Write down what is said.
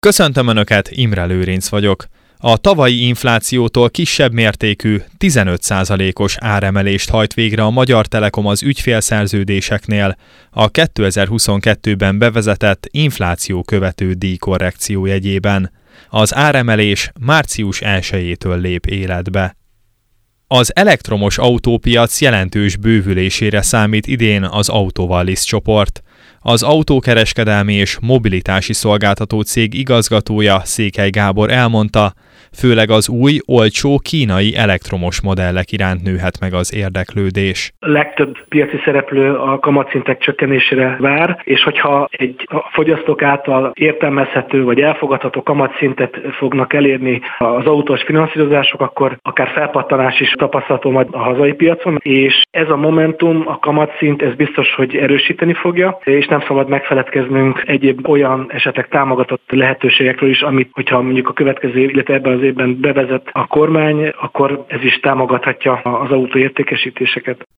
Köszöntöm Önöket, Imre Lőrinc vagyok. A tavalyi inflációtól kisebb mértékű, 15%-os áremelést hajt végre a Magyar Telekom az ügyfélszerződéseknél a 2022-ben bevezetett infláció követő díjkorrekció jegyében. Az áremelés március 1-től lép életbe. Az elektromos autópiac jelentős bővülésére számít idén az Autovallis csoport. Az autókereskedelmi és mobilitási szolgáltató cég igazgatója, Székely Gábor elmondta, főleg az új, olcsó kínai elektromos modellek iránt nőhet meg az érdeklődés. A legtöbb piaci szereplő a kamatszintek csökkenésére vár, és hogyha egy fogyasztók által értelmezhető vagy elfogadható kamatszintet fognak elérni az autós finanszírozások, akkor akár felpattanás is tapasztalható majd a hazai piacon, és ez a momentum, a kamatszint, ez biztos, hogy erősíteni fogja, és nem szabad megfeledkeznünk egyéb olyan esetleg támogatott lehetőségekről is, amit, hogyha mondjuk a következő év, illetve ebben az évben bevezet a kormány, akkor ez is támogathatja az autó értékesítéseket.